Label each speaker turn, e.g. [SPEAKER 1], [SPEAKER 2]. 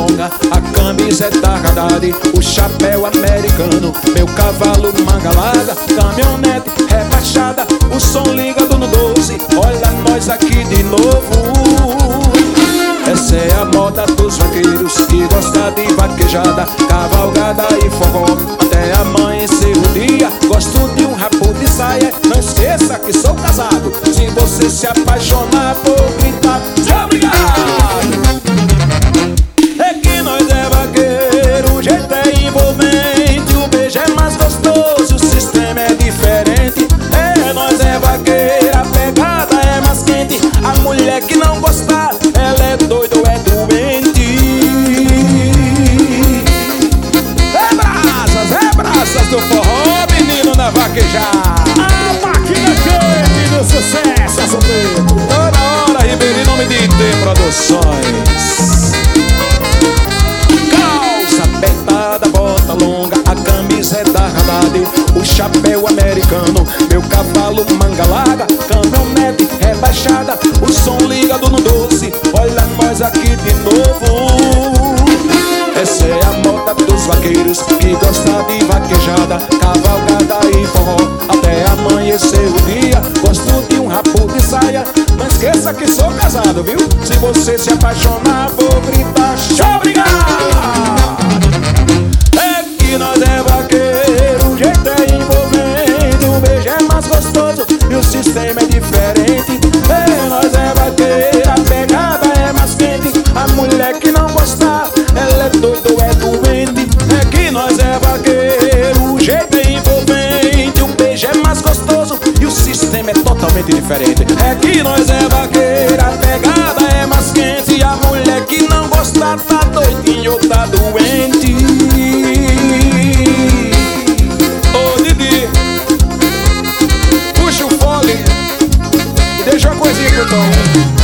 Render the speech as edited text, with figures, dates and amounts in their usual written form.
[SPEAKER 1] longa, a camiseta Haddad, o chapéu americano, meu cavalo manga larga, caminhonete rebaixada, o som ligado no 12, olha nós aqui de novo. Essa é a moda dos vaqueiros que gosta de vaquejada, cavalgada e forró, até amanhecer o dia. Gosto de um rabo de saia, não esqueça que sou casado. Se você se apaixonar, vou gritar, tchau, obrigado. É que nós é vaqueiro, o jeito é envolvente, o beijo é mais gostoso, o sistema é diferente. É, nós é vaqueiro, a pegada é mais quente, a mulher que não gostar, ela é doida ou é doente. É brasas do forró, menino na vaquejada.
[SPEAKER 2] A máquina quente do sucesso, assunto.
[SPEAKER 1] Toda hora, Ribeirinho, nome de IT Produções. Calça apertada, bota longa, a camiseta Haddad, o chapéu americano, meu cavalo manga larga, caminhonete rebaixada, o som ligado no 12, olha nós aqui de novo. Essa é a moda dos vaqueiros que gosta de vaquejada, cavalgada e forró, até amanhecer o dia. Gosto de um rabo de saia, não esqueça que sou casado, viu? Se você se apaixonar, vou gritar, tchau, obrigado. É que nós é vaqueiro, o jeito é envolvente, o beijo é mais gostoso e o sistema é diferente. É, nós é vaqueiro, a pegada é mais quente, a mulher que não gostar, ela é doida ou é doente. É que nós é vaqueiro, o jeito é envolvente, o beijo é mais gostoso e o sistema é totalmente diferente. É que nós é vaqueiro, a pegada é mais quente, e a mulher que não gostar tá doidinho ou tá doente. Ô Didi, puxa o fole e deixa uma coisinha pro Tom.